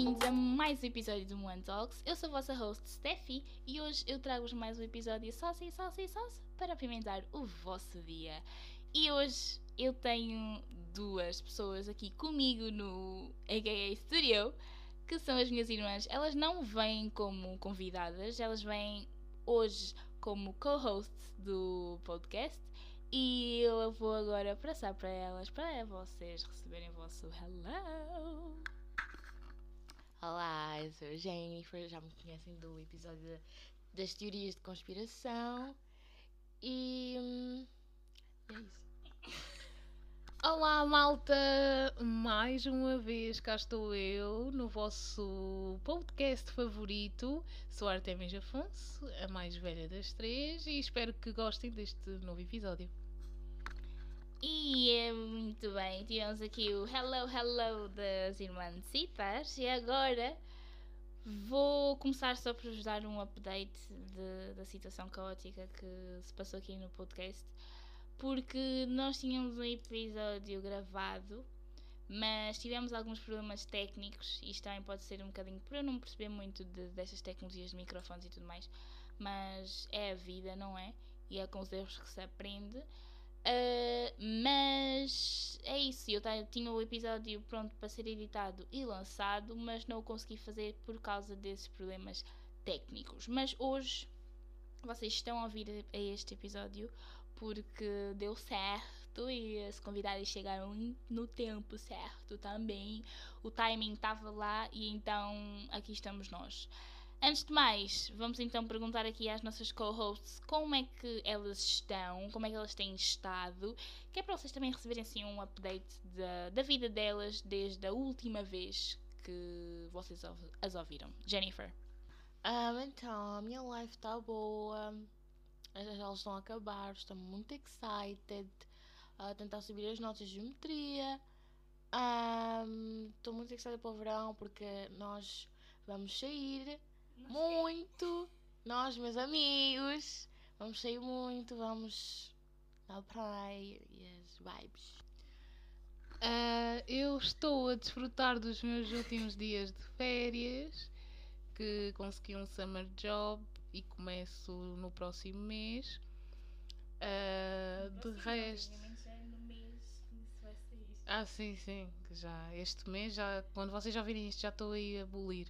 bem-vindos a mais um episódio do One Talks. Eu sou a vossa host Steffi e hoje eu trago-vos mais um episódio sauce para apimentar o vosso dia. E hoje eu tenho duas pessoas aqui comigo no AKA Studio, que são as minhas irmãs. Elas não vêm como convidadas, elas vêm hoje como co-hosts do podcast. E eu vou agora passar para elas, para vocês receberem o vosso hello. Olá, eu sou a Jennifer, já me conhecem do episódio das teorias de conspiração e é isso. Olá malta, mais uma vez cá estou eu no vosso podcast favorito. Sou a Artemis Afonso, a mais velha das três, e espero que gostem deste novo episódio. E é muito bem, tivemos aqui o hello das irmãncitas e agora vou começar só por vos dar um update da situação caótica que se passou aqui no podcast, porque nós tínhamos um episódio gravado, mas tivemos alguns problemas técnicos. Isto também pode ser um bocadinho por eu não perceber muito destas tecnologias de microfones e tudo mais, mas é a vida, não é? E é com os erros que se aprende. Mas é isso, eu tinha o episódio pronto para ser editado e lançado, mas não o consegui fazer por causa desses problemas técnicos. Mas hoje vocês estão a ouvir a este episódio porque deu certo e as convidadas chegaram no tempo certo também. O timing estava lá e então aqui estamos nós. Antes de mais, vamos então perguntar aqui às nossas co-hosts como é que elas estão, como é que elas têm estado, que é para vocês também receberem assim um update da vida delas desde a última vez que vocês as ouviram. Jennifer. Então, a minha life está boa, as aulas estão a acabar, estou muito excited a tentar subir as notas de geometria. Estou muito excited para o verão porque nós vamos sair muito, nós, meus amigos, vamos sair muito, vamos na praia e as vibes. Eu estou a desfrutar dos meus últimos dias de férias, que consegui um summer job e começo no próximo mês. De resto... sim, que já este mês, já, quando vocês já virem isto, já estou aí a abolir.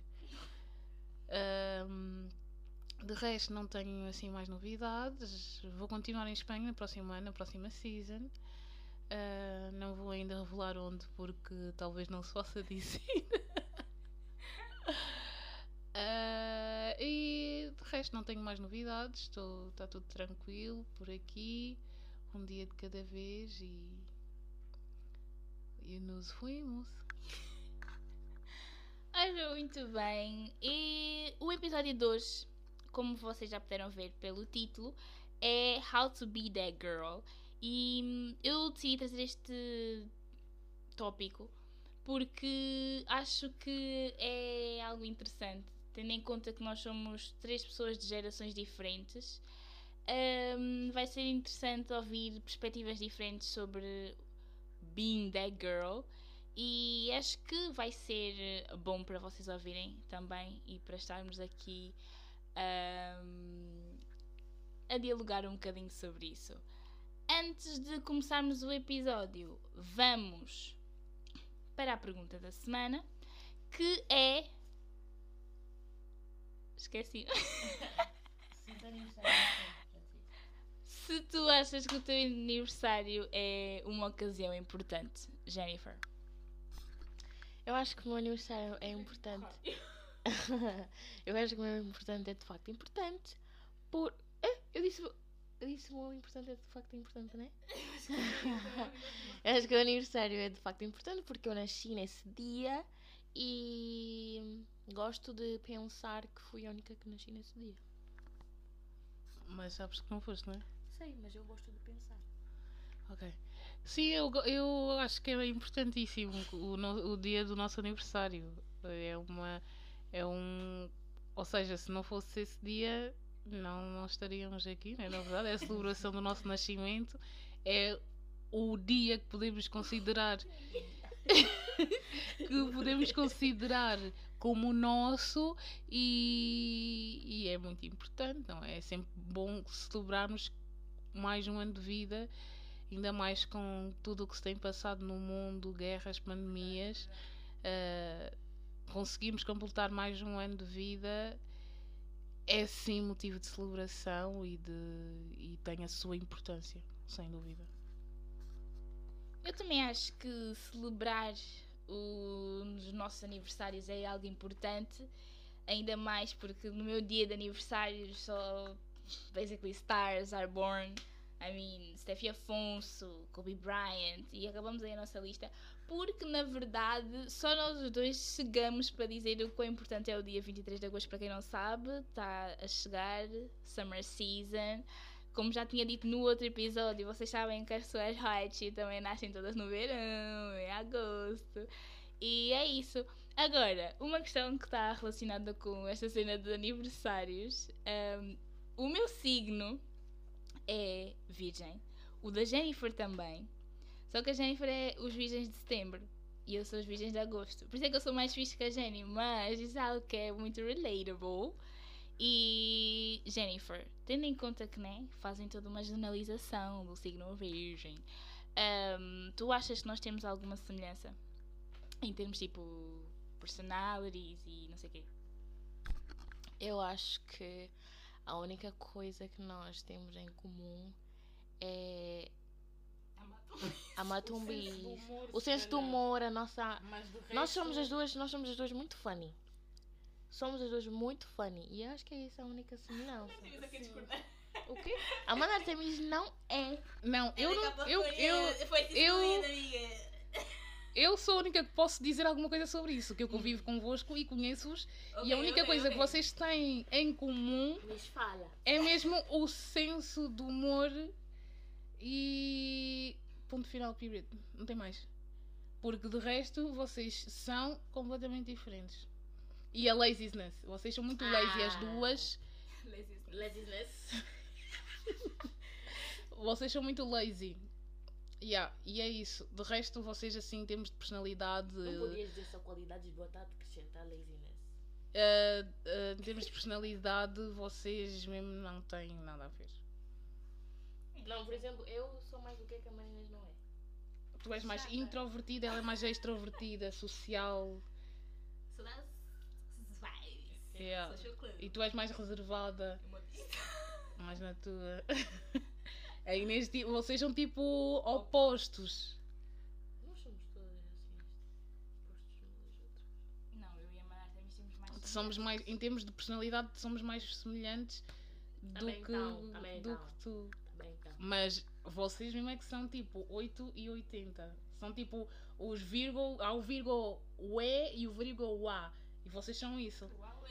De resto não tenho assim mais novidades. Vou continuar em Espanha no próximo ano, na próxima season. Não vou ainda revelar onde porque talvez não se possa dizer. E de resto não tenho mais novidades. Está tudo tranquilo por aqui, um dia de cada vez e nos fuimos. Ora, muito bem. E o episódio de hoje, como vocês já puderam ver pelo título, é How to Be That Girl. E eu decidi trazer este tópico porque acho que é algo interessante, tendo em conta que nós somos três pessoas de gerações diferentes. Vai ser interessante ouvir perspectivas diferentes sobre Being That Girl. E acho que vai ser bom para vocês ouvirem também e para estarmos aqui a dialogar um bocadinho sobre isso. Antes de começarmos o episódio, vamos para a pergunta da semana, que é... Esqueci. Se tu achas que o teu aniversário é uma ocasião importante, Jennifer? Eu acho que o meu aniversário é importante. Eu acho que o meu importante é de facto importante. Eu disse o meu importante é de facto importante, não é? Eu acho que o aniversário é de facto importante porque eu nasci nesse dia e gosto de pensar que fui a única que nasci nesse dia. Mas sabes que não foste, não é? Sei, mas eu gosto de pensar. Ok. Sim, eu acho que é importantíssimo o dia do nosso aniversário. Ou seja, se não fosse esse dia, não estaríamos aqui, né? Na verdade, é a celebração do nosso nascimento. É o dia que podemos considerar como o nosso e é muito importante, não é? É sempre bom celebrarmos mais um ano de vida, ainda mais com tudo o que se tem passado no mundo, guerras, pandemias. Conseguimos completar mais um ano de vida, é sim motivo de celebração e tem a sua importância, sem dúvida. Eu também acho que celebrar os nossos aniversários é algo importante, ainda mais porque no meu dia de aniversário só basically stars are born. I mean, Steffi Afonso, Kobe Bryant, e acabamos aí a nossa lista, porque na verdade só nós os dois chegamos para dizer o quão importante é o dia 23 de agosto. Para quem não sabe, está a chegar Summer Season. Como já tinha dito no outro episódio, vocês sabem que as suas Hot também nascem todas no verão, em agosto. E é isso. Agora, uma questão que está relacionada com esta cena de aniversários. O meu signo é Virgem. O da Jennifer também. Só que a Jennifer é os Virgens de setembro. E eu sou os Virgens de agosto. Por isso é que eu sou mais fixe que a Jenny. Mas isso é algo que é muito relatable. E Jennifer, tendo em conta que, né, fazem toda uma generalização do signo Virgem, tu achas que nós temos alguma semelhança? Em termos tipo personalities e não sei o quê? Eu acho que a única coisa que nós temos em comum é a matumbi, o senso do humor, a nossa. Nós somos as duas muito funny. Somos as duas muito funny. E eu acho que é isso a única semelhança. O quê? A Amanda Artemis não é. Não, eu sou a única que posso dizer alguma coisa sobre isso, que eu convivo convosco e conheço-vos, e a única coisa que vocês têm em comum é mesmo o senso do humor e ponto final, period. Não tem mais. Porque de resto vocês são completamente diferentes. E a laziness, vocês são muito lazy as duas. Laziness. Vocês são muito lazy. Yeah, e é isso. De resto, vocês assim, em termos de personalidade. Não podias dizer só qualidades, botar de acrescentar laziness. Em termos de personalidade, vocês mesmo não têm nada a ver. Não, por exemplo, eu sou mais do que a Marinas não é. Tu és mais introvertida, ela é mais extrovertida, social. So that's vibes. Yeah. Social club. E tu és mais reservada. Mais na tua. A Inês, vocês são tipo opostos. Nós somos todas assim, opostos umas das outras. Não, eu e a Mara também temos mais. Somos mais, em termos de personalidade, somos mais semelhantes do que tu. Também então. Mas vocês mesmo é que são tipo 8 e 80. São tipo os Virgo, há o Virgo E e o Virgo A. E vocês são isso.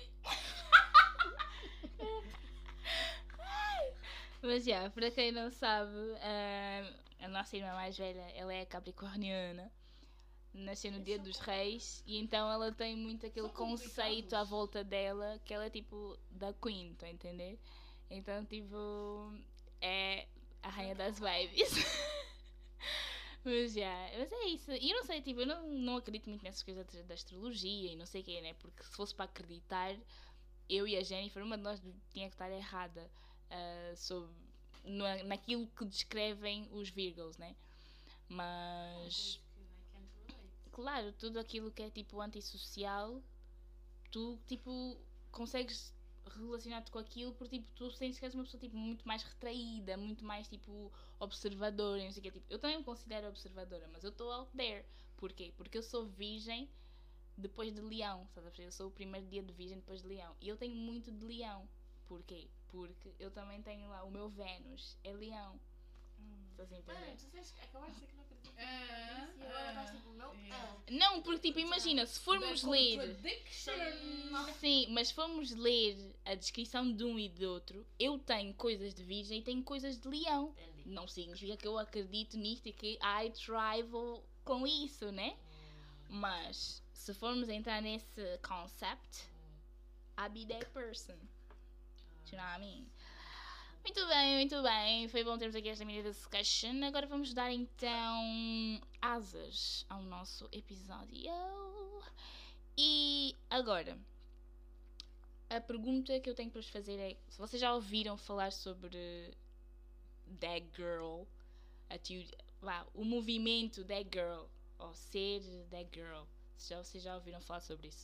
Mas já, para quem não sabe, a nossa irmã mais velha, ela é capricorniana. Nasceu no Dia dos Reis. E então ela tem muito aquele conceito à volta dela, que ela é tipo da Queen, estão a entender? Então tipo, é a rainha das vibes. Mas é isso. E eu não sei, tipo, eu não acredito muito nessas coisas da astrologia e não sei o que, né? Porque se fosse para acreditar, eu e a Jennifer, uma de nós tinha que estar errada sobre, naquilo que descrevem os Virgos, né? Mas claro, tudo aquilo que é tipo antissocial, tu tipo consegues relacionar-te com aquilo porque tipo, tu sentes que és uma pessoa tipo, muito mais retraída, muito mais tipo observadora, não sei o que. Tipo, eu também me considero observadora, mas eu estou out there. Porquê? Porque eu sou virgem depois de leão, sabe? Eu sou o primeiro dia de virgem depois de leão. E eu tenho muito de leão. Porquê? Porque eu também tenho lá, o meu Vênus é leão. Estás a entender? Tu acabaste de dizer que não acreditas e agora estás tipo, não? Não, porque tipo, imagina, se formos ler. Sim, mas se formos ler a descrição de um e do outro, eu tenho coisas de virgem e tenho coisas de leão. Entendi. Não significa que eu acredito nisto e que I thrive com isso, né? Mas se formos entrar nesse concept, I be that person. Do you know what I mean? Muito bem, muito bem. Foi bom termos aqui esta mini discussion. Agora vamos dar então asas ao nosso episódio. E agora, a pergunta que eu tenho para vos fazer é: se vocês já ouviram falar sobre That Girl, o movimento That Girl, ou ser That Girl, se vocês já ouviram falar sobre isso?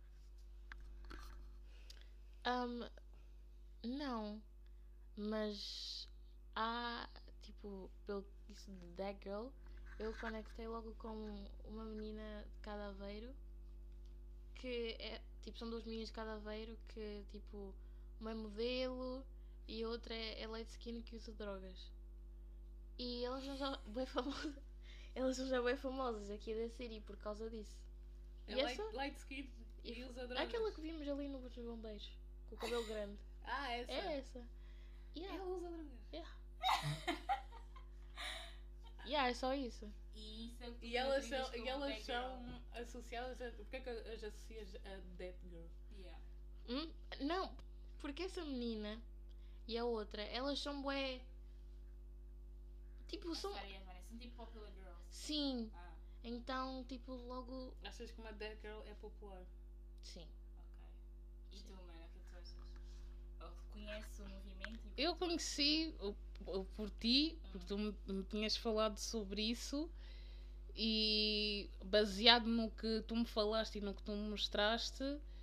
Não, mas há, tipo, pelo isso de That Girl, eu conectei logo com uma menina de cada Aveiro, que é, tipo, são duas meninas de cada Aveiro que, tipo, uma é modelo e a outra é light skin que usa drogas. E elas são já bem famosas. Elas são já bem famosas aqui da Siri por causa disso. É E essa? light skin e usa drogas. Aquela que vimos ali no Dos Bombeiros, com o cabelo grande. Essa. É essa. Yeah. Ela usa drogas. Yeah, é só isso. E isso é o que tu E elas atribuis são, como e elas That são Girl. associadas a... Porquê é que as associas a That Girl? Yeah. Não, porque essa menina e a outra, elas são bué. Tipo, são. São tipo popular girls. Sim. Ah, Então, tipo, logo. Achas que uma That Girl é popular? Sim. ok. E tu, Mara, o que tu achas? Ou conheces o movimento? Eu conheci por ti, porque tu me tinhas falado sobre isso, e baseado no que tu me falaste e no que tu me mostraste,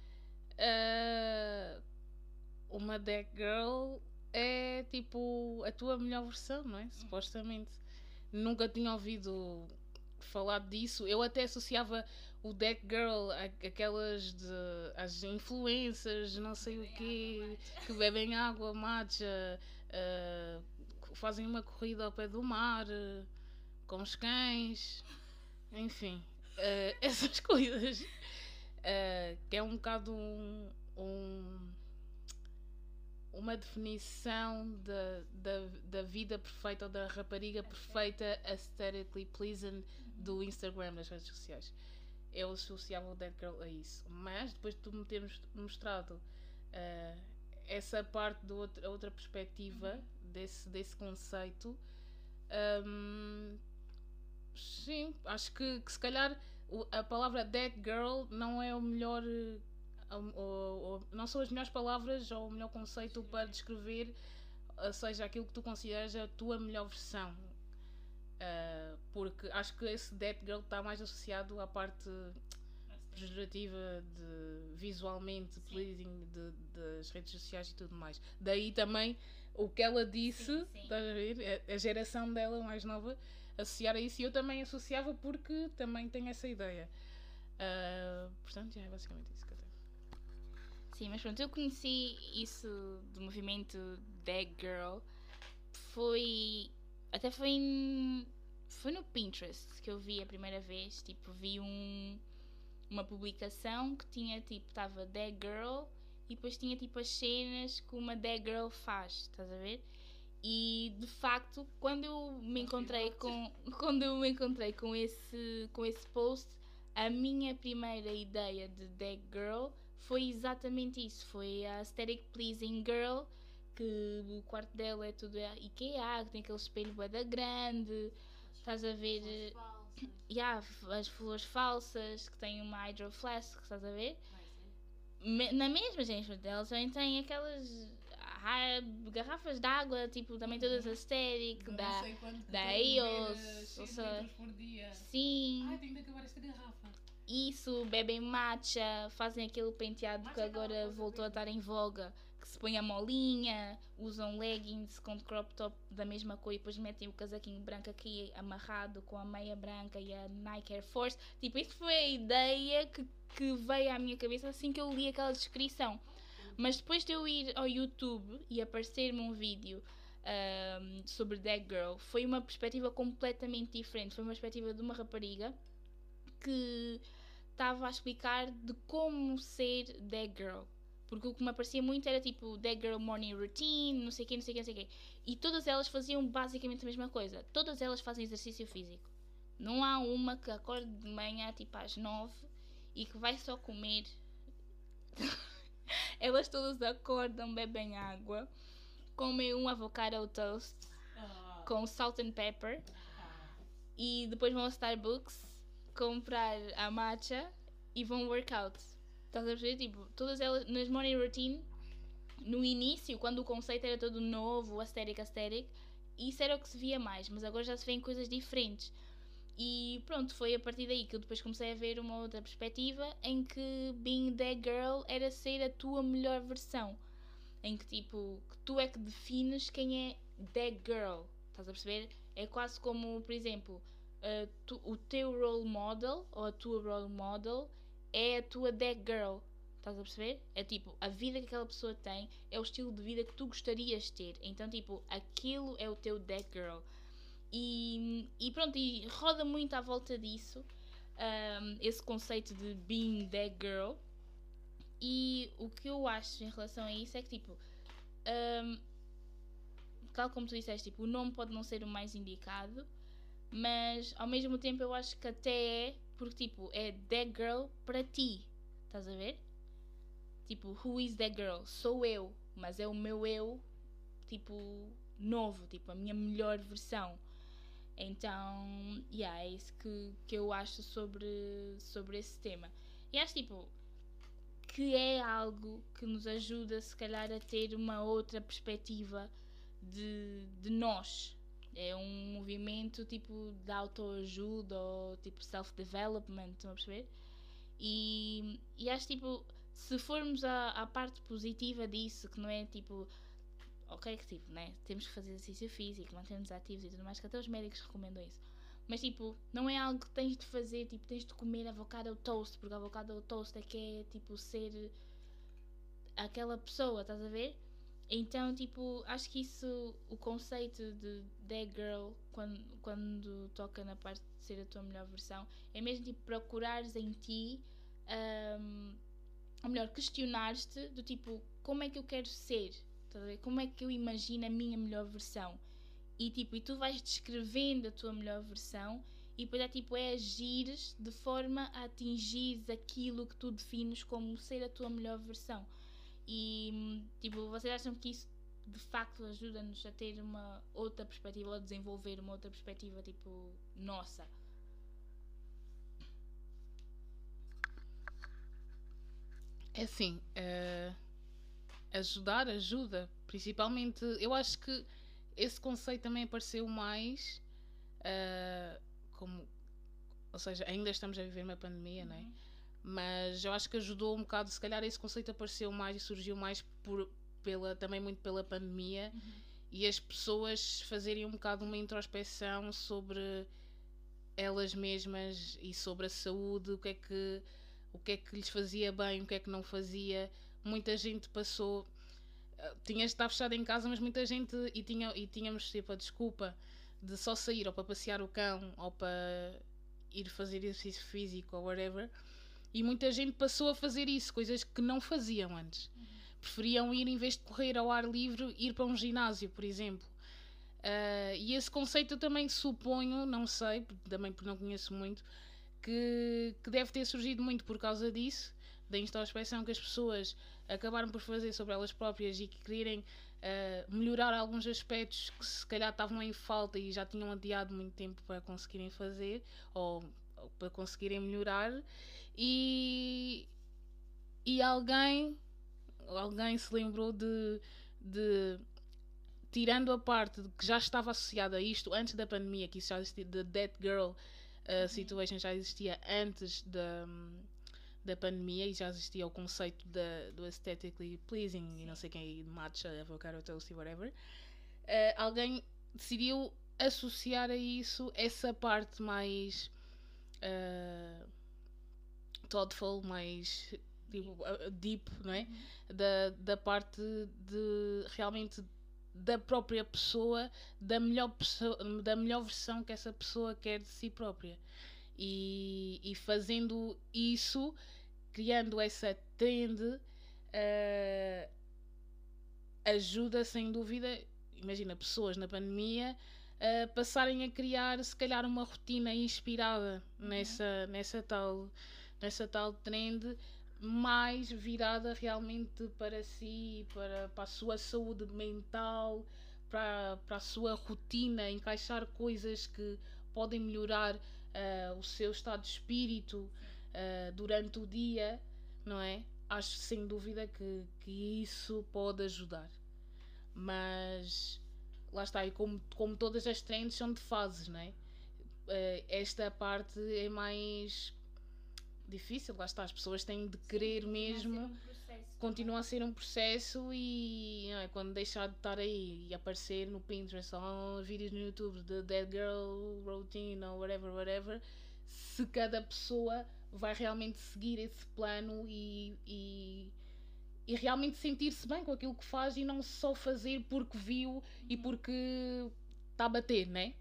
uma That Girl é tipo a tua melhor versão, não é? Supostamente. Nunca tinha ouvido falar disso. Eu até associava o That Girl àquelas as influencers, não sei o quê, que bebem água, matcha, fazem uma corrida ao pé do mar, com os cães, enfim, essas coisas. Que é um bocado uma definição da vida perfeita ou da rapariga perfeita, aesthetically pleasing do Instagram, das redes sociais. Eu associava o That Girl a isso, mas depois de tu me teres mostrado essa parte a outra perspectiva desse conceito, sim, acho que se calhar a palavra That Girl não é o melhor, não são as melhores palavras ou o melhor conceito para descrever, seja aquilo que tu consideras a tua melhor versão. Porque acho que esse That Girl está mais associado à parte pejorativa de visualmente pleasing das redes sociais e tudo mais. Daí também o que ela disse, estás a ver? A geração dela mais nova associar a isso, e eu também associava porque também tenho essa ideia. Portanto, é basicamente isso que eu tenho. Sim, mas pronto, eu conheci isso do movimento That Girl, foi no Pinterest que eu vi a primeira vez. Tipo, vi uma publicação que tinha, tipo, estava That Girl e depois tinha, tipo, as cenas que uma That Girl faz, estás a ver? E de facto, quando eu me encontrei com esse post, a minha primeira ideia de That Girl foi exatamente isso. Foi a aesthetic pleasing girl, que o quarto dela é tudo IKEA, que tem aquele espelho bué da grande, estás a ver? As flores falsas, que tem uma hydro flask, estás a ver? Na mesma, gente, elas também têm aquelas garrafas de água, tipo, também todas aesthetic, da EOS, ou seja, por dia. sim. Ai, tenho de acabar esta garrafa. Isso, bebem matcha, fazem aquele penteado que agora voltou a estar em voga, que se põe a molinha, usam leggings com crop top da mesma cor e depois metem o casaquinho branco aqui amarrado com a meia branca e a Nike Air Force. Tipo, isso foi a ideia que veio à minha cabeça assim que eu li aquela descrição. Mas depois de eu ir ao YouTube e aparecer-me um vídeo sobre That Girl, foi uma perspectiva completamente diferente. Foi uma perspectiva de uma rapariga que estava a explicar de como ser That Girl. Porque o que me aparecia muito era tipo That Girl Morning Routine, não sei o quê, não sei o quê, não sei o quê. E todas elas faziam basicamente a mesma coisa. Todas elas fazem exercício físico. Não há uma que acorde de manhã tipo às 9 e que vai só comer. Elas todas acordam, bebem água, comem um avocado toast com salt and pepper e depois vão ao Starbucks comprar a matcha e vão workout. Estás a perceber? Tipo, todas elas nas morning routine, no início, quando o conceito era todo novo, aesthetic, isso era o que se via mais, mas agora já se vê em coisas diferentes. E pronto, foi a partir daí que eu depois comecei a ver uma outra perspectiva em que being that girl era ser a tua melhor versão. Em que tipo, que tu é que defines quem é that girl. Estás a perceber? É quase como, por exemplo, o teu role model ou a tua role model é a tua that girl. Estás a perceber? É tipo, a vida que aquela pessoa tem é o estilo de vida que tu gostarias de ter. Então, tipo, aquilo é o teu that girl. E pronto, e roda muito à volta disso, esse conceito de being that girl. E o que eu acho em relação a isso é que, tipo, tal como tu disseste, tipo, o nome pode não ser o mais indicado, mas ao mesmo tempo eu acho que até é, porque, tipo, é that girl para ti. Estás a ver? Tipo, who is that girl? Sou eu, mas é o meu eu, tipo, novo, tipo, a minha melhor versão. Então, é isso que eu acho sobre esse tema. E acho, tipo, que é algo que nos ajuda, se calhar, a ter uma outra perspectiva de nós. É um movimento, tipo, de autoajuda ou, tipo, self-development, estão a perceber? E acho, tipo, se formos à parte positiva disso, que não é, tipo, ok, que tipo, né? Temos que fazer exercício físico, manter-nos ativos e tudo mais, que até os médicos recomendam isso. Mas tipo, não é algo que tens de fazer, tipo, tens de comer avocado toast, porque avocado toast é que é, tipo, ser aquela pessoa, estás a ver? Então, tipo, acho que isso, o conceito de that girl, quando toca na parte de ser a tua melhor versão, é mesmo, tipo, procurares em ti, ou melhor, questionares-te do tipo, como é que eu quero ser? Como é que eu imagino a minha melhor versão? E tipo, e tu vais descrevendo a tua melhor versão e depois tipo, é agires de forma a atingires aquilo que tu defines como ser a tua melhor versão. E tipo, vocês acham que isso de facto ajuda-nos a ter uma outra perspectiva ou a desenvolver uma outra perspectiva tipo, nossa? É assim, ajuda, principalmente, eu acho que esse conceito também apareceu mais como, ou seja, ainda estamos a viver uma pandemia, não é? Mas eu acho que ajudou um bocado, se calhar esse conceito apareceu mais e surgiu mais também muito pela pandemia, e as pessoas fazerem um bocado uma introspeção sobre elas mesmas e sobre a saúde, o que é que lhes fazia bem, o que é que não fazia. Muita gente passou, tinha de estar fechada em casa, mas muita gente, e tínhamos tipo a desculpa de só sair ou para passear o cão ou para ir fazer exercício físico ou whatever, e muita gente passou a fazer isso, coisas que não faziam antes. Preferiam ir, em vez de correr ao ar livre, ir para um ginásio, por exemplo. E esse conceito eu também suponho, não sei, também porque não conheço muito, que deve ter surgido muito por causa disso, da introspeção que as pessoas acabaram por fazer sobre elas próprias e que quererem melhorar alguns aspectos que se calhar estavam em falta e já tinham adiado muito tempo para conseguirem fazer ou para conseguirem melhorar, e alguém se lembrou de tirando a parte que já estava associada a isto antes da pandemia, que isso já existia, the That Girl situation já existia antes da pandemia, e já existia o conceito do aesthetically pleasing e não sei quem, matcha, avocado toast e whatever. Alguém decidiu associar a isso essa parte mais thoughtful, mais tipo, deep, não é? Da parte de realmente da própria pessoa, da melhor versão que essa pessoa quer de si própria, e fazendo isso, criando essa trend, ajuda sem dúvida. Imagina pessoas na pandemia passarem a criar se calhar uma rotina inspirada nessa tal trend, mais virada realmente para si, para a sua saúde mental, para a sua rotina, encaixar coisas que podem melhorar o seu estado de espírito, durante o dia, não é? Acho sem dúvida que isso pode ajudar. Mas lá está, e como todas as trends são de fases, não é? Esta parte é mais difícil, lá está, as pessoas têm de querer mesmo. Continua a ser um processo e não é, quando deixar de estar aí e aparecer no Pinterest ou vídeos no YouTube de Dead Girl Routine ou whatever, se cada pessoa vai realmente seguir esse plano e realmente sentir-se bem com aquilo que faz e não só fazer porque viu e porque está a bater, né?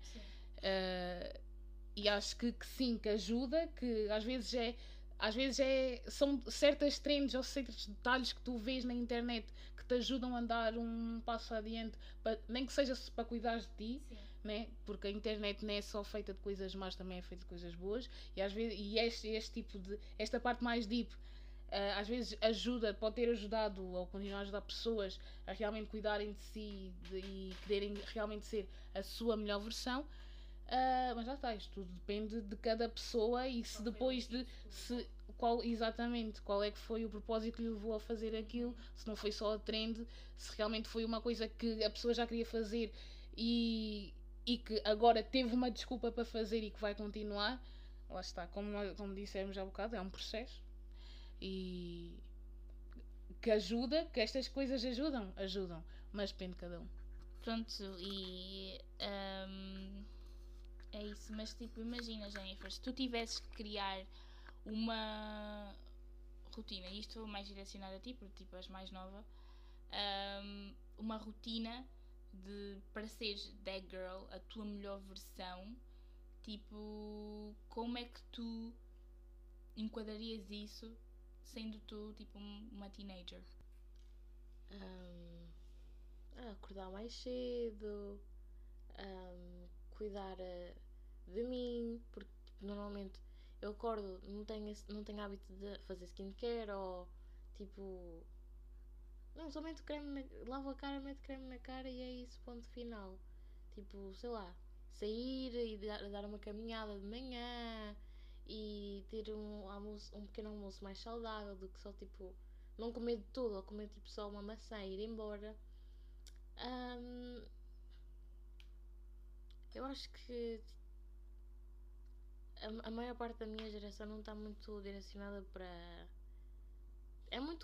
E acho que sim, que ajuda, que às vezes são certas trends ou certos detalhes que tu vês na internet que te ajudam a dar um passo adiante, nem que seja para cuidar de ti, né? Porque a internet não é só feita de coisas más, também é feita de coisas boas, e às vezes este tipo de esta parte mais deep às vezes pode ter ajudado ou continuar a ajudar pessoas a realmente cuidarem de si e quererem realmente ser a sua melhor versão. Mas já está, isto tudo depende de cada pessoa e se depois de qual é que foi o propósito que lhe levou a fazer aquilo, se não foi só a trend, se realmente foi uma coisa que a pessoa já queria fazer e que agora teve uma desculpa para fazer e que vai continuar. Lá está, como dissemos há bocado, é um processo e que ajuda, que estas coisas ajudam, mas depende de cada um. Pronto, e é isso, mas tipo, imagina, Jennifer, se tu tivesses que criar uma rotina, e isto mais direcionado a ti, porque tipo és mais nova, uma rotina para seres that girl, a tua melhor versão, tipo, como é que tu enquadrarias isso sendo tu tipo uma teenager? Acordar mais cedo, cuidar de mim, porque tipo, normalmente eu acordo, não tenho hábito de fazer skincare ou tipo. Não, só meto creme, lavo a cara, meto creme na cara e é isso, ponto final. Tipo, sei lá, sair e dar uma caminhada de manhã e ter um pequeno almoço mais saudável do que só tipo não comer de tudo ou comer tipo só uma maçã e ir embora. Eu acho que a maior parte da minha geração não está muito direcionada para. É muito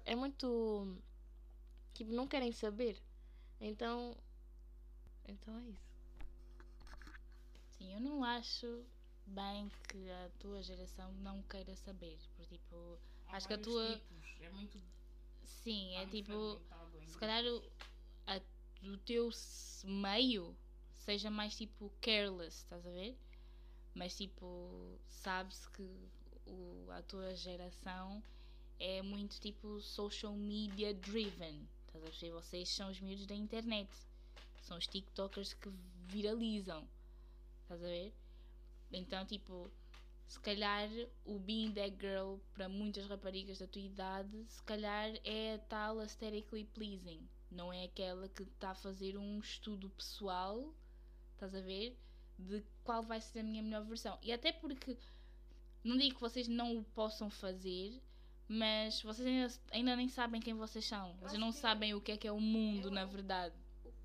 tipo, não querem saber. Então é isso. Sim, eu não acho bem que a tua geração não queira saber. Porque tipo, acho que a tua. Tipos. É muito. Sim, é tipo. Se calhar o teu meio seja mais tipo careless, estás a ver? Mas tipo, sabe-se que a tua geração é muito tipo social media driven. Estás a ver? Vocês são os miúdos da internet. São os TikTokers que viralizam. Estás a ver? Então tipo, se calhar o being that girl para muitas raparigas da tua idade, se calhar é a tal aesthetically pleasing. Não é aquela que está a fazer um estudo pessoal, estás a ver? De qual vai ser a minha melhor versão. E até porque, não digo que vocês não o possam fazer, mas vocês ainda nem sabem quem vocês são. Vocês não sabem o que é o mundo, na verdade.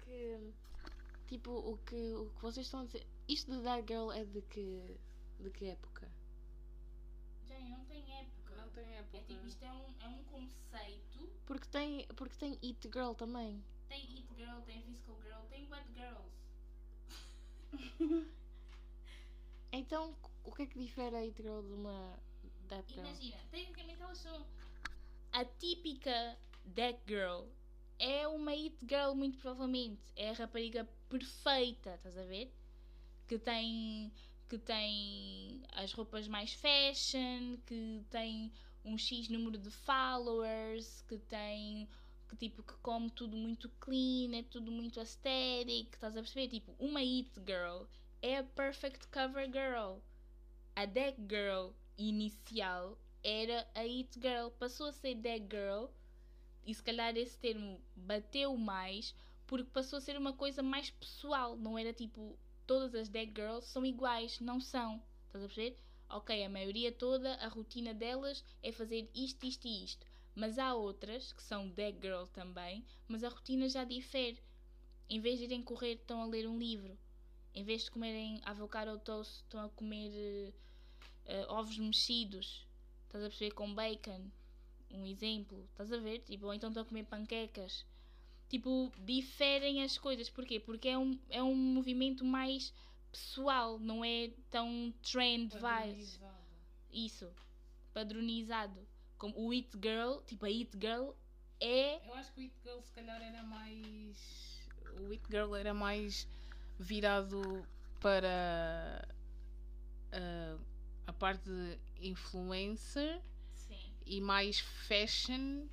O que vocês estão a dizer. Isto de that girl é de que época? Jane, não tem época. Não tem época. É tipo, isto é um conceito. Porque tem It Girl também. Tem It Girl, tem Physical Girl, tem Wet Girls. Então, o que é que difere a It Girl de uma That Girl? Imagina, tecnicamente elas são a típica That Girl. É uma It Girl, muito provavelmente. É a rapariga perfeita, estás a ver? Que tem as roupas mais fashion, que tem um X número de followers, que come tudo muito clean, é tudo muito aesthetic, estás a perceber? Tipo, uma It Girl é a perfect cover girl. A That Girl inicial era a It Girl, passou a ser That Girl e se calhar esse termo bateu mais porque passou a ser uma coisa mais pessoal, não era tipo todas as That Girls são iguais, não são, estás a perceber? ok, a maioria toda, a rotina delas é fazer isto, isto e isto. Mas há outras, que são that girl também, mas a rotina já difere. Em vez de irem correr, estão a ler um livro. Em vez de comerem avocado toast, estão a comer ovos mexidos. Estás a perceber? Com bacon. Um exemplo. Estás a ver? Tipo, ou então estão a comer panquecas. Tipo, diferem as coisas. Porquê? Porque é um movimento mais pessoal. Não é tão trend vibes. Isso. Padronizado. Como o It Girl. Tipo, a It Girl é... Eu acho que o It Girl se calhar era mais... O It Girl era mais virado para a parte de influencer. Sim. E mais fashion.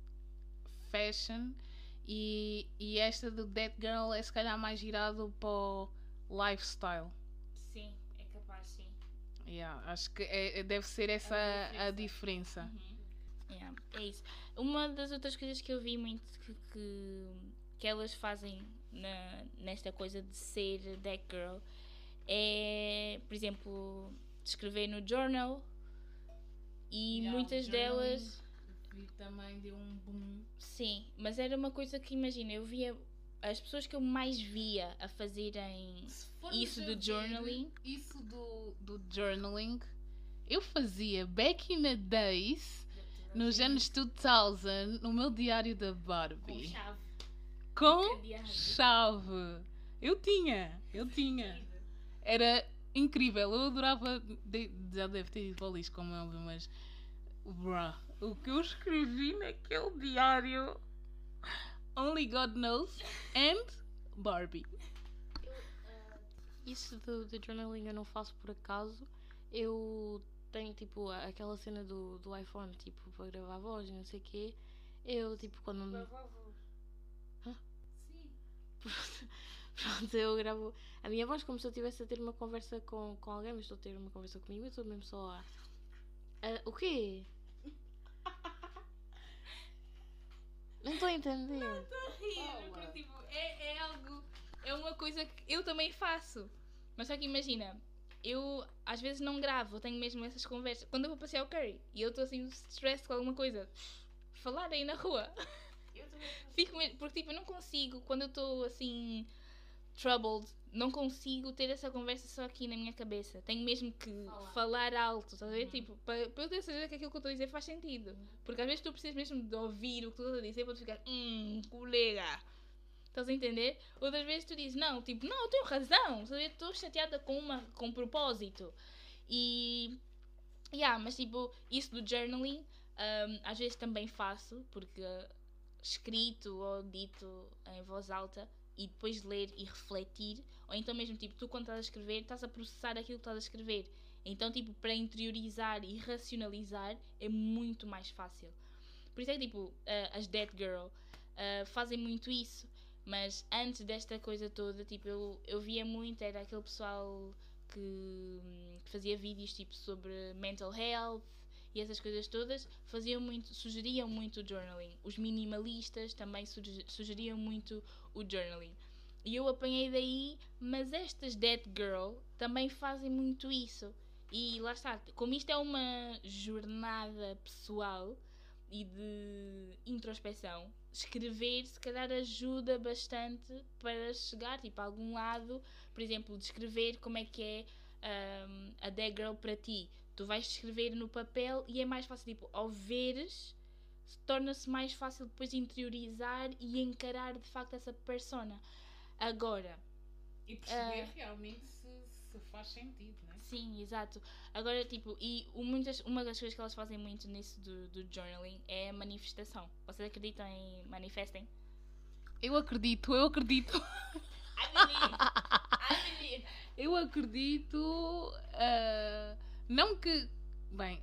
E esta do That Girl é se calhar mais virado para o lifestyle. Sim, é capaz, sim. Yeah, acho que deve ser essa a diferença. Yeah, é isso. Uma das outras coisas que eu vi muito que elas fazem nesta coisa de ser that girl é, por exemplo, escrever no journal e muitas delas... E também deu um boom. Sim, mas era uma coisa que, imagina, eu via... As pessoas que eu mais via a fazerem isso do journaling... Isso do journaling, eu fazia back in the days, nos anos 2000, no meu diário da Barbie. Com chave. Eu tinha. Era incrível. Eu adorava. Já deve ter ido para o lixo, como é óbvio, mas. Bruh, o que eu escrevi naquele diário. Only God knows. And Barbie. Isso do journaling eu não faço por acaso. Eu tenho tipo aquela cena do iPhone, tipo, para gravar a voz e não sei o quê. Eu tipo quando me... Pronto, eu gravo a minha voz como se eu estivesse a ter uma conversa com alguém, mas estou a ter uma conversa comigo, eu estou mesmo só a... o quê? Não estou a entender. Não estou a rir, porque tipo, é algo... É uma coisa que eu também faço. Mas só que imagina, eu às vezes não gravo, eu tenho mesmo essas conversas. Quando eu vou passear o curry e eu estou assim stressed com alguma coisa, falar aí na rua. Fico mesmo, porque tipo, eu não consigo, quando eu estou assim troubled, não consigo ter essa conversa só aqui na minha cabeça. Tenho mesmo que falar alto, estás a ver? Tipo, para eu ter certeza que aquilo que eu estou a dizer faz sentido. Porque às vezes tu precisas mesmo de ouvir o que tu estás a dizer para tu ficar, colega. Estás a entender? Outras vezes tu dizes, não, tipo, não, eu tenho razão, estás a ver? Estou chateada com propósito. E, mas tipo, isso do journaling, às vezes também faço, porque escrito ou dito em voz alta e depois ler e refletir, ou então mesmo tipo, tu quando estás a escrever, estás a processar aquilo que estás a escrever. Então tipo, para interiorizar e racionalizar é muito mais fácil. Por isso é que tipo, as That Girl fazem muito isso. Mas antes desta coisa toda, tipo, eu via muito, era aquele pessoal que fazia vídeos tipo sobre mental health e essas coisas todas, sugeriam muito o journaling. Os minimalistas também sugeriam muito o journaling. E eu apanhei daí, mas estas That Girl também fazem muito isso. E lá está, como isto é uma jornada pessoal e de introspeção, escrever se calhar ajuda bastante para chegar tipo, a algum lado, por exemplo, de escrever como é que é a That Girl para ti. Tu vais escrever no papel e é mais fácil, tipo, ao veres, torna-se mais fácil depois interiorizar e encarar de facto essa persona. Agora... E perceber realmente se faz sentido, não é? Sim, exato. Agora, tipo, uma das coisas que elas fazem muito nisso do journaling é a manifestação. Vocês acreditam em manifestem? Eu acredito. I believe. Eu acredito. Não que. Bem.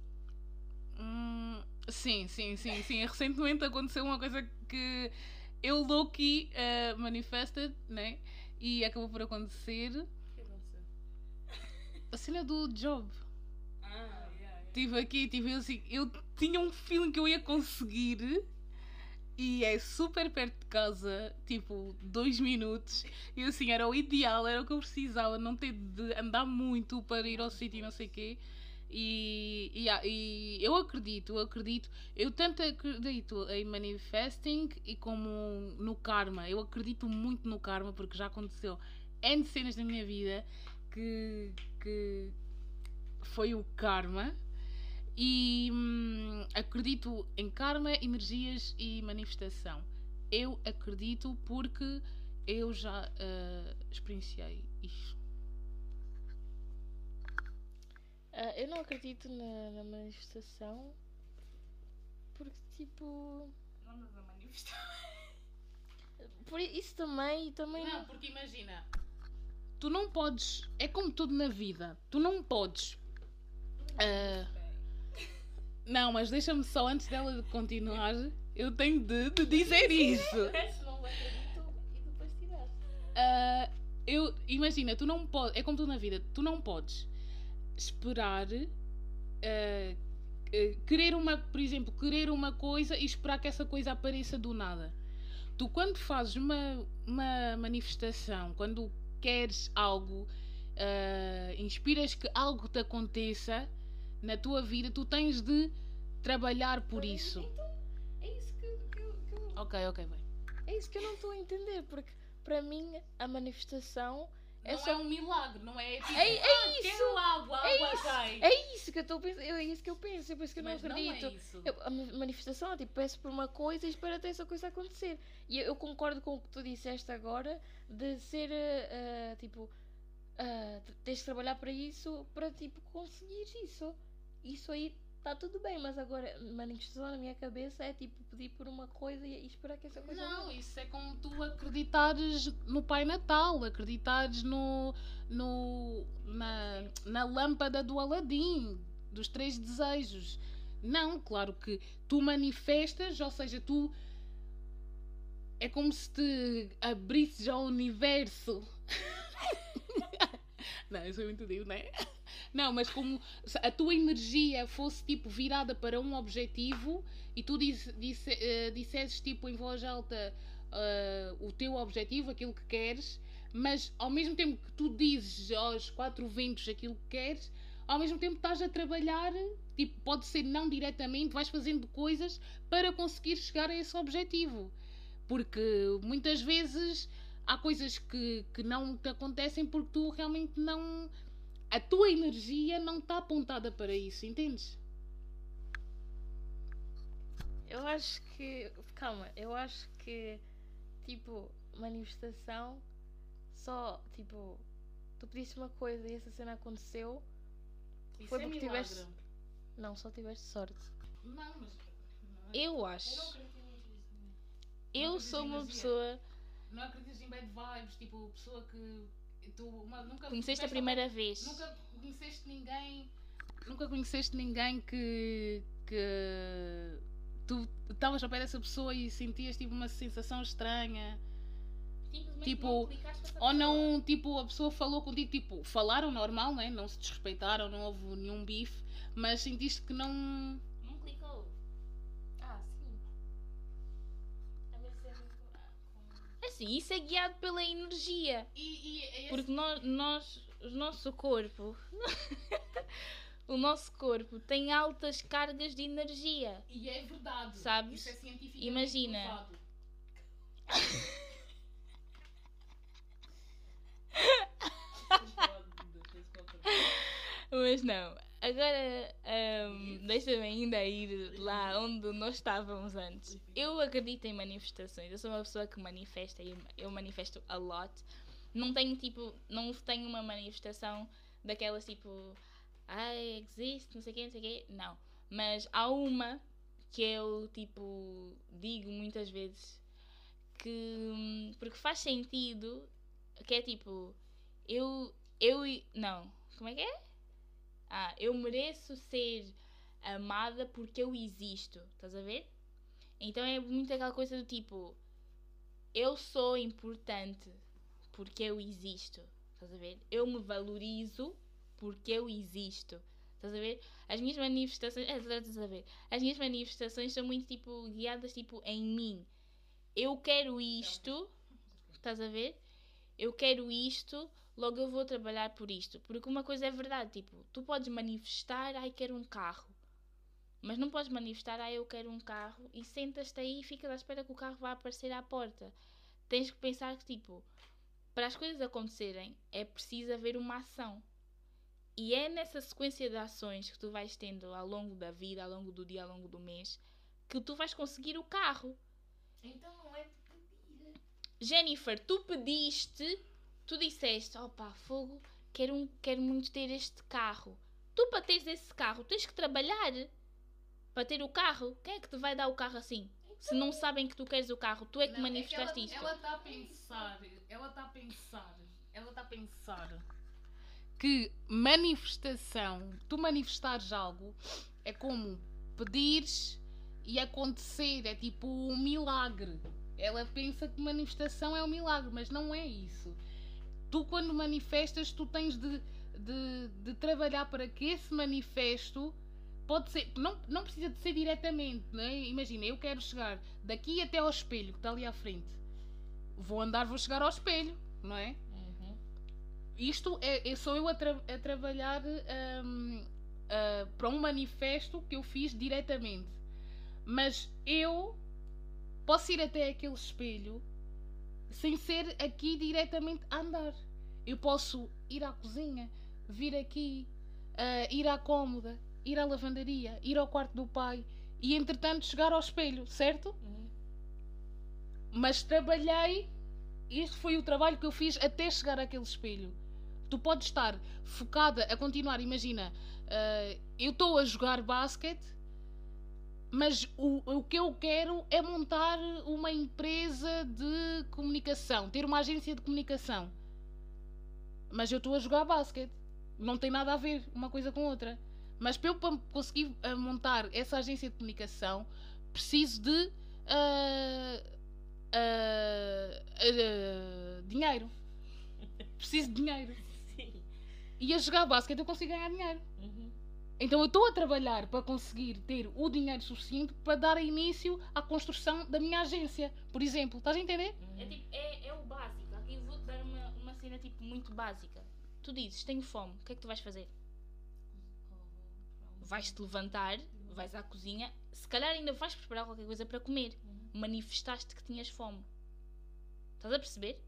Sim. Recentemente aconteceu uma coisa que eu low-key manifested, né? E acabou por acontecer. A cena do job. Estive aqui, assim, eu tinha um feeling que eu ia conseguir e é super perto de casa, tipo 2 minutos. E assim, era o ideal, era o que eu precisava, não ter de andar muito para ir ao sítio e não sei o quê. E eu acredito, eu tanto acredito em manifesting e como no karma. Eu acredito muito no karma porque já aconteceu N cenas na minha vida que foi o karma. E acredito em karma, energias e manifestação. Eu acredito porque eu já experienciei isto. Eu não acredito na manifestação porque, tipo. Não andas a manifestar. Por isso também Não, porque imagina, tu não podes. É como tudo na vida, tu não podes. Não, mas deixa-me só, antes dela continuar, eu tenho de dizer isso. Não acredito e depois tiraste. Imagina, tu não podes. É como tudo na vida, tu não podes esperar querer por exemplo, querer uma coisa e esperar que essa coisa apareça do nada. Tu, quando fazes uma manifestação, quando queres algo, inspiras que algo te aconteça na tua vida, tu tens de trabalhar por isso. Então, é isso que eu... Ok, bem. É isso que eu não estou a entender, porque para mim a manifestação é Não só... é um milagre, não é tipo, isso! quero água cai. É isso que eu estou a pensar, é isso que eu penso, é por isso que eu não Mas acredito. não é isso. A manifestação é tipo, peço por uma coisa e espero até essa coisa acontecer. E eu concordo com o que tu disseste agora, de ser, tipo, tens de trabalhar para isso, para, tipo, conseguir isso. Isso aí está tudo bem, mas agora, manifestação na minha cabeça é, tipo, pedir por uma coisa e esperar que essa coisa... Não, isso é como tu acreditares no Pai Natal, acreditares na lâmpada do Aladim, dos 3 desejos. Não, claro que tu manifestas, ou seja, tu é como se te abrisses ao universo. Não, eu sou muito digo, não é? Não, mas como se a tua energia fosse tipo virada para um objetivo e tu dissesses tipo em voz alta o teu objetivo, aquilo que queres, mas ao mesmo tempo que tu dizes aos 4 ventos aquilo que queres, ao mesmo tempo estás a trabalhar, tipo, pode ser não diretamente, vais fazendo coisas para conseguir chegar a esse objetivo. Porque muitas vezes há coisas que não te acontecem porque tu realmente não... A tua energia não está apontada para isso, entendes? Eu acho que... Calma, eu acho que, tipo, manifestação só, tipo, tu pediste uma coisa e essa cena aconteceu. Isso Foi é porque milagre. tiveste... Não, só tiveste sorte. Não, mas... Eu acho. Eu não acredito em energia. Eu sou uma pessoa... Não acreditas em bad vibes, tipo, pessoa que... Tu nunca Conheceste a primeira vez. Nunca conheceste ninguém que tu estavas ao pé dessa pessoa e sentias tipo uma sensação estranha. Tipo, ou não, tipo, a pessoa falou contigo, tipo, falaram normal, né? Não se desrespeitaram, não houve nenhum bife, mas sentiste que não... Não clicou. Sim. Assim, isso é guiado pela energia. Porque o nosso corpo... o nosso corpo tem altas cargas de energia. E é verdade. Sabes? Isso é cientificamente Imagina. provado. Mas não. Agora, deixa-me ainda ir lá onde nós estávamos antes. Eu acredito em manifestações. Eu sou uma pessoa que manifesta e eu manifesto a lot. Não tenho uma manifestação daquelas tipo... Ai, existe, não sei o quê. Não. Mas há uma que eu, tipo, digo muitas vezes que... Porque faz sentido, que é tipo... Não. Como é que é? Eu mereço ser amada porque eu existo. Estás a ver? Então é muito aquela coisa do tipo... Eu sou importante porque eu existo. Estás a ver? Eu me valorizo porque eu existo. Estás a ver? As minhas manifestações... estás a ver? As minhas manifestações são muito, tipo, guiadas, tipo, em mim. Eu quero isto... Estás a ver? Eu quero isto, logo eu vou trabalhar por isto. Porque uma coisa é verdade, tipo, tu podes manifestar, ai, quero um carro. Mas não podes manifestar, ai, eu quero um carro, e sentas-te aí e ficas à espera que o carro vá aparecer à porta. Tens que pensar que, tipo, para as coisas acontecerem, é preciso haver uma ação. E é nessa sequência de ações que tu vais tendo ao longo da vida, ao longo do dia, ao longo do mês, que tu vais conseguir o carro. Então não é de pedir. Jennifer, tu pediste, tu disseste, opa, fogo, quero muito ter este carro. Tu, para teres esse carro, tens que trabalhar para ter o carro. Quem é que te vai dar o carro assim? Se não sabem que tu queres o carro, tu é que manifestaste isto. Ela está a pensar que manifestação, tu manifestares algo, é como pedires e acontecer, é tipo um milagre. Ela pensa que manifestação é um milagre, mas não é isso. Tu, quando manifestas, tu tens de trabalhar para que esse manifesto pode ser, não precisa de ser diretamente, né? Imagina, eu quero chegar daqui até ao espelho que está ali à frente. Vou chegar ao espelho, não é? Isto sou eu a trabalhar para um manifesto que eu fiz diretamente. Mas eu posso ir até aquele espelho sem ser aqui diretamente a andar. Eu posso ir à cozinha, vir aqui, ir à cômoda, ir à lavandaria, ir ao quarto do pai e entretanto chegar ao espelho, certo? Mas trabalhei, este foi o trabalho que eu fiz até chegar àquele espelho. Tu podes estar focada a continuar, imagina, eu estou a jogar basquete, mas o que eu quero é montar uma empresa de comunicação, ter uma agência de comunicação. Mas eu estou a jogar basquete. Não tem nada a ver uma coisa com outra. Mas para eu conseguir montar essa agência de comunicação, preciso de dinheiro. Preciso de dinheiro. Sim. E a jogar basquete eu consigo ganhar dinheiro. Então eu estou a trabalhar para conseguir ter o dinheiro suficiente para dar início à construção da minha agência, por exemplo. Estás a entender? É o básico. Aqui vou-te dar uma cena tipo muito básica. Tu dizes, tenho fome, o que é que tu vais fazer? Vais-te levantar, vais à cozinha, se calhar ainda vais preparar qualquer coisa para comer. Manifestaste que tinhas fome. Estás a perceber?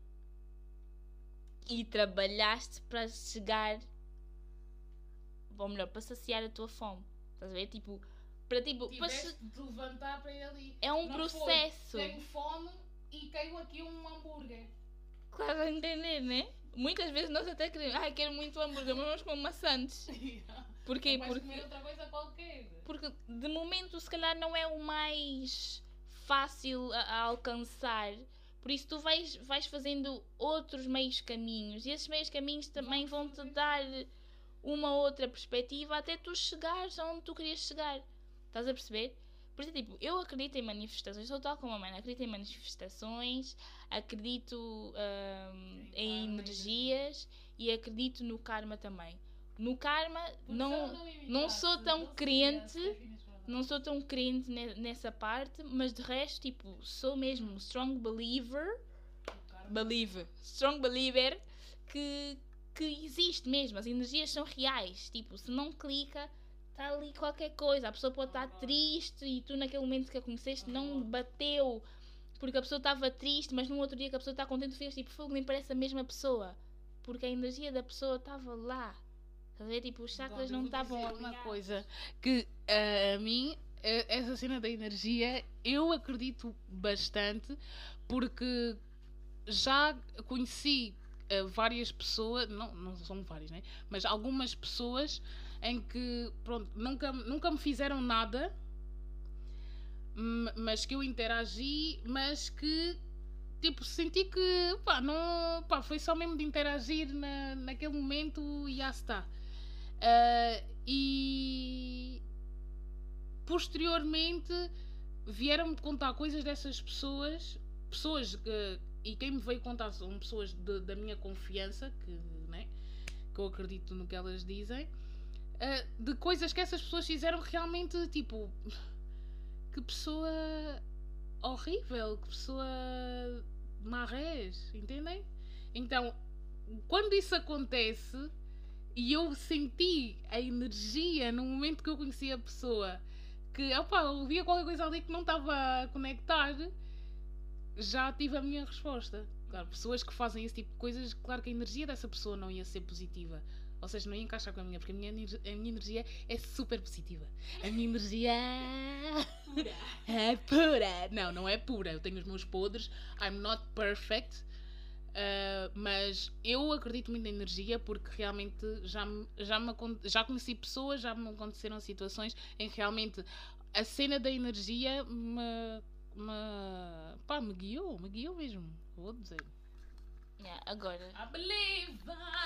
E trabalhaste para chegar... ou melhor, para saciar a tua fome. Estás a ver? Tipo, para Tiveste de levantar para ir ali. É um Não processo. Foi, tenho fome e caiu aqui um hambúrguer. Claro, a entender, né? Muitas vezes nós até queremos, quero muito hambúrguer, mas vamos comer maçantes. Porquê? Não vais comer outra coisa qualquer. Porque de momento se calhar não é o mais fácil a alcançar. Por isso tu vais fazendo outros meios caminhos. E esses meios caminhos também vão-te dar uma outra perspectiva até tu chegares aonde tu querias chegar. Estás a perceber? Por isso, tipo, eu acredito em manifestações, sou tal como a mãe, acredito em manifestações, acredito em energias e acredito no karma também. No karma não sou tão crente, nessa parte, mas de resto, tipo, sou mesmo strong believer que existe mesmo, as energias são reais, tipo, se não clica, está ali qualquer coisa, a pessoa pode estar triste e tu naquele momento que a conheceste não bateu, porque a pessoa estava triste, mas no outro dia que a pessoa está contente, ficas tipo, fogo, nem parece a mesma pessoa, porque a energia da pessoa estava lá, estás a ver, tipo, os chakras não estavam a uma coisa que a mim, essa cena da energia, eu acredito bastante, porque já conheci várias pessoas, não são várias, né? Mas algumas pessoas em que, pronto, nunca me fizeram nada, mas que eu interagi, mas que, tipo, senti que, foi só mesmo de interagir naquele momento e já está. E posteriormente vieram-me contar coisas dessas pessoas que, e quem me veio contar são pessoas da minha confiança, que eu acredito no que elas dizem, de coisas que essas pessoas fizeram realmente, tipo, que pessoa horrível, que pessoa marrés, entendem? Então, quando isso acontece e eu senti a energia no momento que eu conheci a pessoa, que opa, eu via qualquer coisa ali que não estava a conectar, já tive a minha resposta. Claro, pessoas que fazem esse tipo de coisas, claro que a energia dessa pessoa não ia ser positiva. Ou seja, não ia encaixar com a minha, porque a minha energia é super positiva. A minha energia Pura. é pura. Não, não é pura. Eu tenho os meus podres. I'm not perfect. Mas eu acredito muito na energia, porque realmente já conheci pessoas, já me aconteceram situações em que realmente a cena da energia me guiou mesmo, vou dizer. Yeah, agora, I believe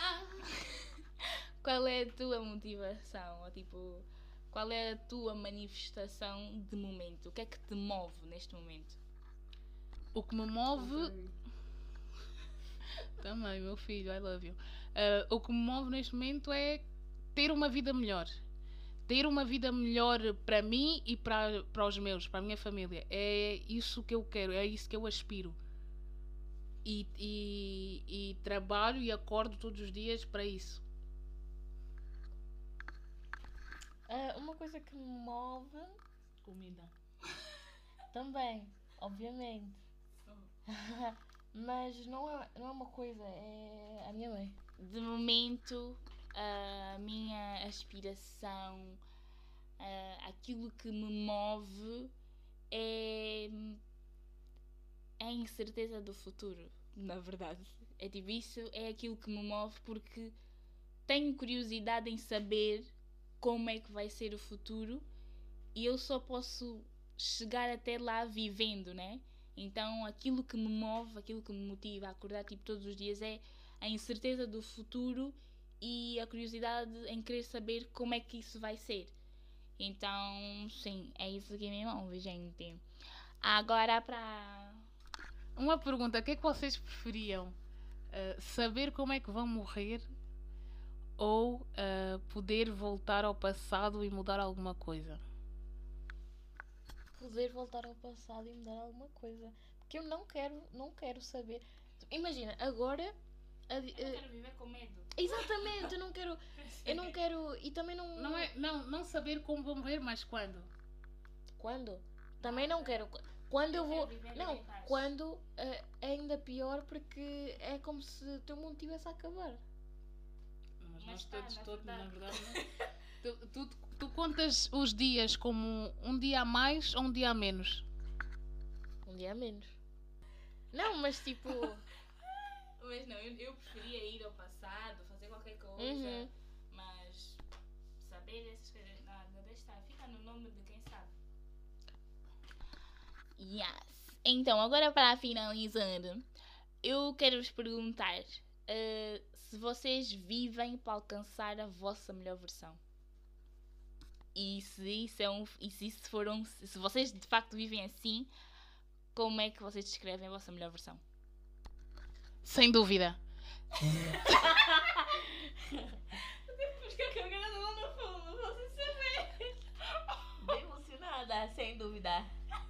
qual é a tua motivação? Ou tipo, qual é a tua manifestação de momento? O que é que te move neste momento? O que me move também, meu filho, I love you. O que me move neste momento é ter uma vida melhor. Ter uma vida melhor para mim e para os meus, para a minha família. É isso que eu quero, é isso que eu aspiro. E trabalho e acordo todos os dias para isso. Uma coisa que me move Comida. também, obviamente. Mas não é uma coisa, é a minha mãe. De momento, a minha aspiração, aquilo que me move é a incerteza do futuro, na verdade. É tipo, isso é aquilo que me move, porque tenho curiosidade em saber como é que vai ser o futuro e eu só posso chegar até lá vivendo, né? Então aquilo que me move, aquilo que me motiva a acordar tipo todos os dias é a incerteza do futuro e a curiosidade em querer saber como é que isso vai ser. Então, sim, é isso que me move, gente. Agora para... Uma pergunta, o que é que vocês preferiam? Saber como é que vão morrer ou poder voltar ao passado e mudar alguma coisa? Poder voltar ao passado e mudar alguma coisa. Porque eu não quero saber. Imagina, agora. Eu não quero viver com medo. Exatamente, eu não quero. E também não. Não saber como vou morrer, mas quando? Quando? Também não quero. Quando eu vou. quero viver Não, em paz. quando é ainda pior, porque é como se o teu mundo estivesse a acabar. Mas nós está, todos, na na verdade, não. Tu contas os dias como um dia a mais ou um dia a menos? Um dia a menos. Não, mas tipo. Mas não, eu preferia ir ao passado, fazer qualquer coisa, Uhum. mas saber essas coisas, não deixa estar, fica no nome de quem sabe. Yes. Então, agora para finalizar, eu quero vos perguntar se vocês vivem para alcançar a vossa melhor versão. E se vocês de facto vivem assim, como é que vocês descrevem a vossa melhor versão? Sem dúvida. Depois que a garganta lá no fundo, vocês sabem. Bem emocionada, sem dúvida.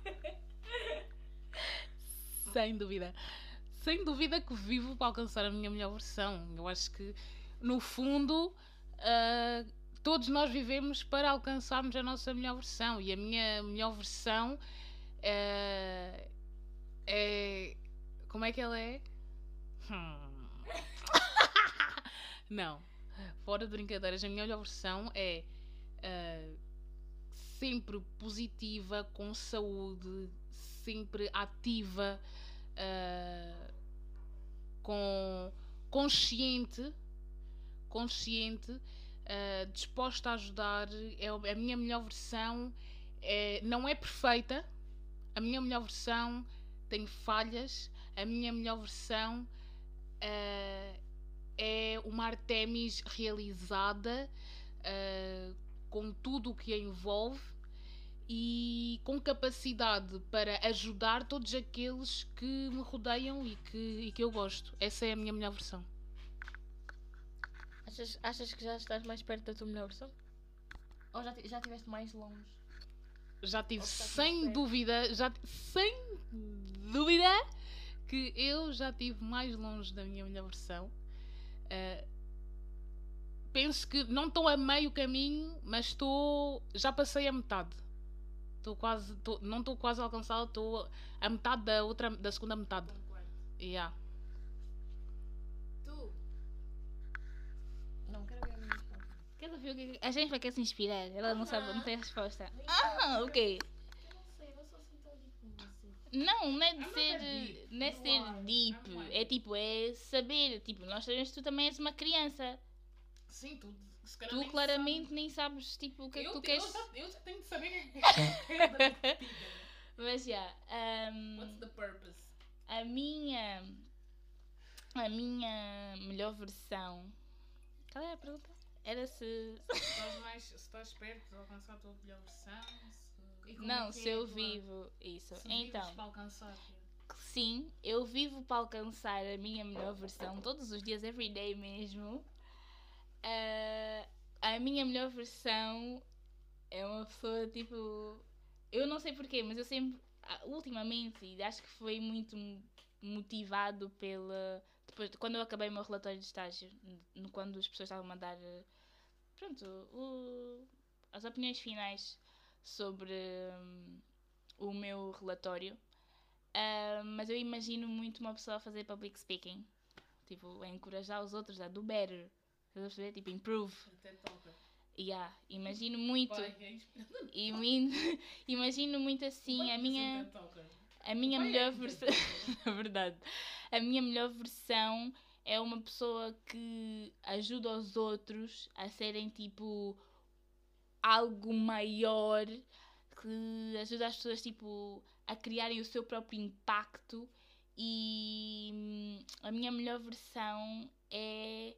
Sem dúvida. Sem dúvida que vivo para alcançar a minha melhor versão. Eu acho que, no fundo, todos nós vivemos para alcançarmos a nossa melhor versão. E a minha melhor versão é... Como é que ela é? Não. Fora de brincadeiras, a minha melhor versão é sempre positiva, com saúde, sempre ativa, consciente, disposta a ajudar. A minha melhor versão não é perfeita. A minha melhor versão tem falhas. A minha melhor versão é uma Artemis realizada, com tudo o que a envolve e com capacidade para ajudar todos aqueles que me rodeiam e que eu gosto. Essa é a minha melhor versão. Achas que já estás mais perto da tua melhor versão? Ou já estiveste mais longe? Já tive Ou está tudo sem certo? dúvida, sem dúvida que eu já estive mais longe da minha melhor versão. Penso que não estou a meio caminho, mas já passei a metade. Não estou quase a alcançá-la, estou a metade da segunda metade. Yeah. Tu? Não, quero ver a minha resposta. Quero ver o que a gente vai querer se inspirar. Ela não sabe, não tem resposta. Nem Ok. Eu não sei, eu sou assim tão deep com você. Não é de I'm not ser, that deep. não é You ser are. deep. I'm like- É tipo, é saber. Tipo, nós sabemos que tu também és uma criança. Sim, se calhar Tu nem claramente nem sabes tipo o que é que tu queres. Eu já tenho de saber o que é da vida. Mas já. What's the purpose? A minha melhor versão. Qual é a pergunta? Era se. Se estás perto de alcançar a tua melhor versão? E como Não, é que se é eu a tua- vivo isso. se vives Então, para alcançar. sim, eu vivo para alcançar a minha melhor versão todos os dias, everyday mesmo. A minha melhor versão é uma pessoa tipo. Eu não sei porquê, mas eu sempre. Ultimamente, e acho que foi muito motivado pela. Depois, quando eu acabei o meu relatório de estágio, quando as pessoas estavam a mandar. Pronto, as opiniões finais sobre o meu relatório. Mas eu imagino muito uma pessoa a fazer public speaking. Tipo, a encorajar os outros a do better. Estás a perceber? Tipo, improve. Até toca. Yeah, imagino muito. Pai, é inspirado. Imagino muito assim Pai, a isso minha. até toca. A minha Pai, melhor é versão. Na verdade. A minha melhor versão é uma pessoa que ajuda os outros a serem tipo algo maior, que ajuda as pessoas tipo a criarem o seu próprio impacto. E a minha melhor versão é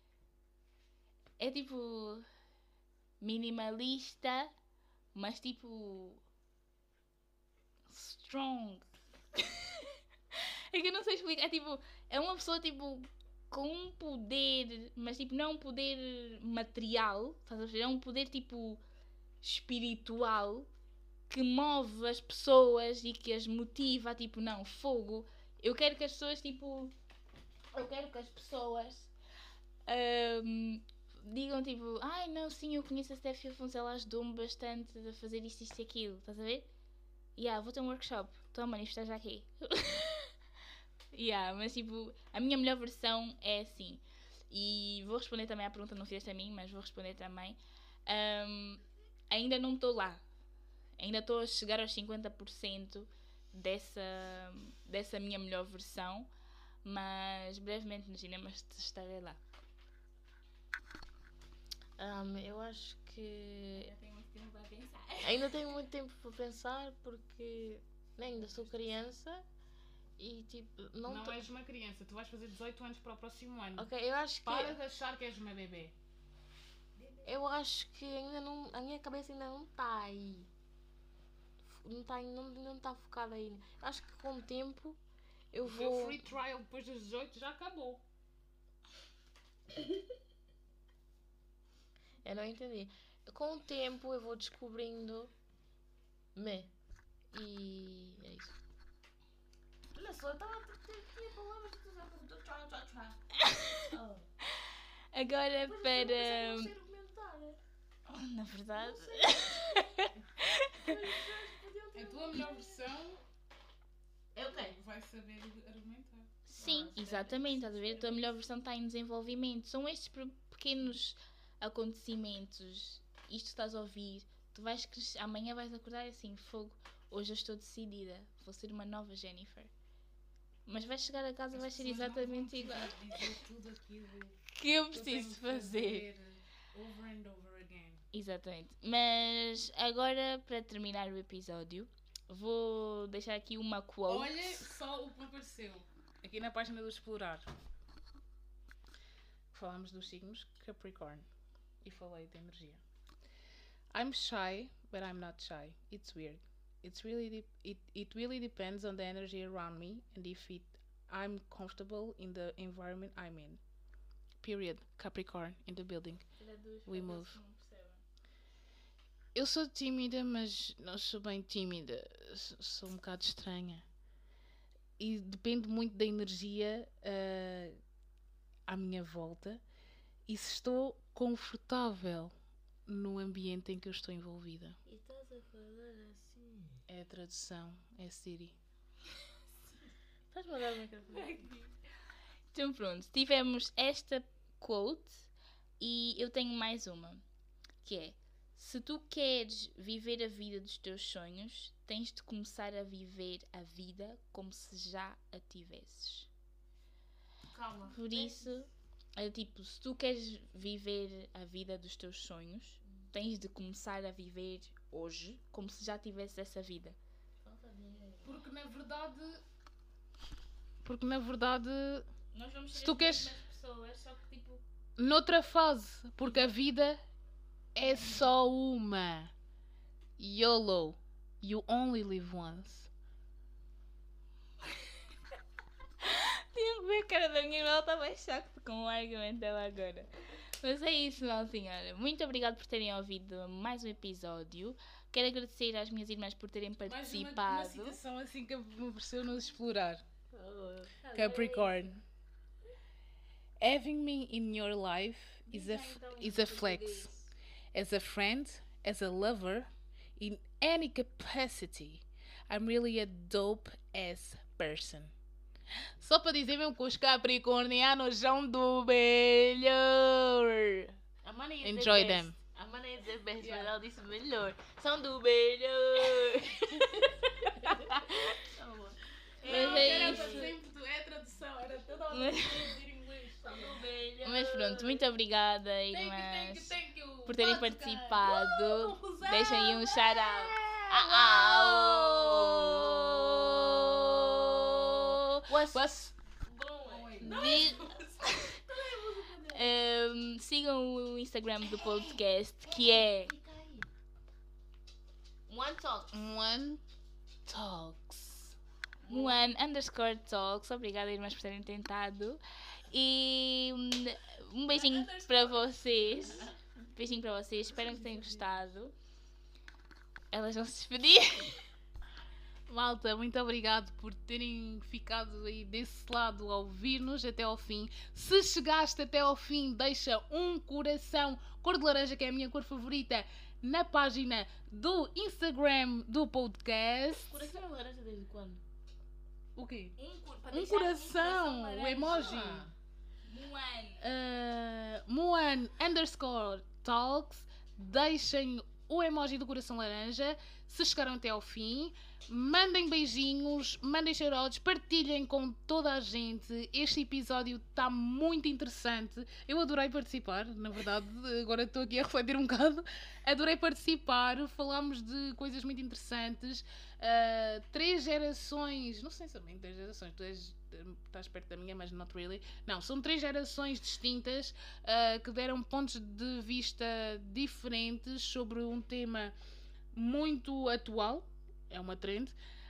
tipo minimalista, mas tipo strong. É que eu não sei explicar. É tipo, é uma pessoa tipo com um poder, mas tipo não é um poder material, estás a ver? É um poder tipo espiritual que move as pessoas e que as motiva, tipo, não, fogo. Eu quero que as pessoas tipo. Eu quero que as pessoas digam tipo, ai não, sim, eu conheço a Steph Afonso, ela ajudou-me bastante a fazer isto e aquilo, estás a ver? Vou ter um workshop, estou a manifestar já aqui. Mas tipo, a minha melhor versão é assim. E vou responder também à pergunta, não fizeste a mim, mas vou responder também. Ainda não estou lá. Ainda estou a chegar aos 50% dessa minha melhor versão. Mas brevemente nos cinemas estarei lá. Eu acho que Já tenho muito tempo para pensar. ainda tenho muito tempo para pensar porque ainda sou criança e tipo Não tô- és uma criança, tu vais fazer 18 anos para o próximo ano. Ok, eu acho que Para de achar que és uma bebê. eu acho que ainda não, a minha cabeça ainda não está aí. Não está focada aí. Acho que com o tempo eu O teu vou. free trial depois dos 18 já acabou. Eu não entendi. Com o tempo eu vou descobrindo me. E é isso. Olha só, eu estava a ter palavras que tu já perguntou. Agora para. Não sei argumentar. Na verdade. A tua melhor versão É o quê? vai saber argumentar. Sim, exatamente. Estás a ver? A tua melhor versão está em desenvolvimento. São estes pequenos acontecimentos. Isto que estás a ouvir. Tu vais crescer. Amanhã vais acordar assim, fogo. Hoje eu estou decidida. Vou ser uma nova Jennifer. Mas vais chegar a casa e vais ser exatamente igual. Dizer tudo aquilo Que eu que eu preciso tenho que fazer. over and over again. Exatamente. Mas agora, para terminar o episódio, vou deixar aqui uma quote. Olha só o que me apareceu aqui na página do Explorar. Falámos dos signos Capricorn e falei de energia. I'm shy, but I'm not shy. It's weird. It really depends on the energy around me and if I'm comfortable in the environment I'm in. Period. Capricorn in the building. We move. Eu sou tímida, mas não sou bem tímida. Sou um bocado estranha. E depende muito da energia à minha volta e se estou confortável no ambiente em que eu estou envolvida. E estás a falar assim? É a tradução, é Siri. Estás-me a dar o microfone? Então pronto, tivemos esta quote e eu tenho mais uma, que é: se tu queres viver a vida dos teus sonhos, tens de começar a viver a vida como se já a tivesses. Calma. Por isso, é tipo, se tu queres viver a vida dos teus sonhos, tens de começar a viver hoje como se já tivesses essa vida. Porque na verdade, Nós vamos Se ser tu as queres- mesmas pessoas, só que tipo... noutra fase, porque a vida é só uma. YOLO. You only live once. Tinha que ver a cara da minha irmã, ela está mais choque com o argumento dela agora. Mas é isso, não, senhora. Muito obrigada por terem ouvido mais um episódio. Quero agradecer às minhas irmãs por terem participado. citação assim que me pareceu nos explorar. Oh, Capricorn. Having me in your life is a flex. As a friend, as a lover, in any capacity, I'm really a dope-ass person. Só para dizer mesmo que os capricornianos são do melhor. A mana ia dizer Enjoy best. them. A mana ia dizer best, mas ela disse melhor. São do melhor. Mas é isso. É a tradução, era toda a Mas- dizer inglês. São do melhor. Mas pronto, muito obrigada, irmãs, por terem Vodka. participado. Rosé. Deixem aí um shout-out. What's Di- sigam o Instagram do podcast, que é One talk. One Talks. One_talks. Obrigada, irmãs, por terem tentado. E um beijinho para vocês. Beijinho para vocês. Espero que tenham gostado. Elas vão se despedir. Malta, muito obrigado por terem ficado aí desse lado a ouvir-nos até ao fim. Se chegaste até ao fim, deixa um coração cor de laranja, que é a minha cor favorita, na página do Instagram do podcast. Coração laranja desde quando? O quê? Para Um deixar coração, o laranja. emoji. Moan_talks. Deixem o emoji do coração laranja se chegaram até ao fim. Mandem beijinhos, mandem cheirotes, partilhem com toda a gente. Este episódio está muito interessante. Eu adorei participar, na verdade, agora estou aqui a refletir um bocado. Adorei participar, falámos de coisas muito interessantes. 3 gerações, não sei se são bem 3 gerações, estás perto da minha, mas not really. Não, são 3 gerações distintas que deram pontos de vista diferentes sobre um tema muito atual. É uma trend.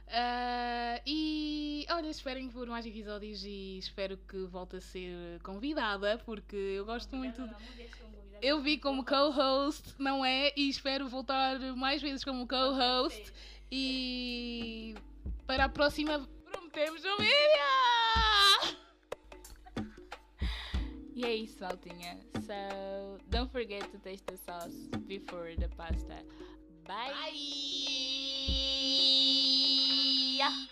E olha, esperem por mais episódios e espero que volte a ser convidada, porque eu gosto muito. Eu vi como co-host, não é? E espero voltar mais vezes como co-host. E para a próxima prometemos um vídeo! E é isso, maltinha. So, don't forget to taste the sauce before the pasta. Bye! Bye.